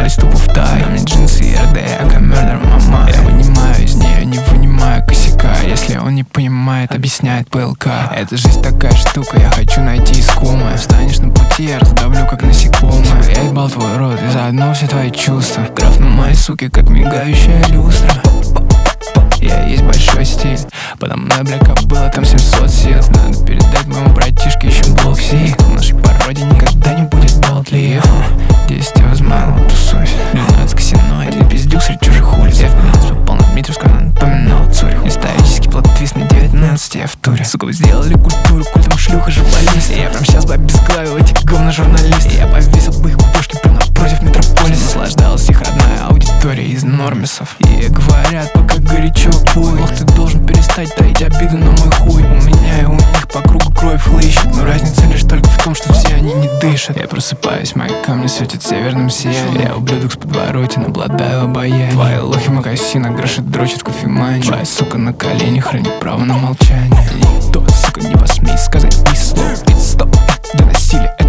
остались тупо в тай. На мне джинсы и РД, Murder Mama. Я вынимаю из нее, не вынимаю косяка. Если он не понимает, объясняет ПЛК. Эта жизнь такая штука, я хочу найти искомое. Встанешь на пути, я раздавлю как насекомое. Я ебал твой рот и заодно все твои чувства. Граф на моей суке, как мигающая люстра. Я есть большой стиль, подо мной бляка было там 700 сил. Надо передать моему братишке еще блок сик. В нашей породе никогда не будет болтлив. 10 возмало, тусуюсь 12 казино, и ты пиздюк среди чужих улиц. Я в 15 попал на Дмитровскую, она напоминала Цюрих. Исторический плот-твист на 19, я в туре. Сука, вы сделали культуру, культом шлюха журналист. Я прям сейчас бы обезглавил этих говно-журналистов. Я повесил бы их бошки прямо напротив метрополиса. Наслаждалась их родная аудитория из нормисов. И говорят, пока горячо пуй. Ох, ты должен перестать таить обиду на мой хуй. У меня и у них по кругу кровь хлыщет. Но разница лишь только в том, что все они не дышат. Я просыпаюсь, мои камни светят северным сиянием. Я ублюдок с подворотен, обладаю обаянием. Твои лохи магазина грошит, дрочит в кофемане. Твоя сука на колени хранит право на молчание. Никто, сука, не посмеет сказать ни слова. Стоп, для насилия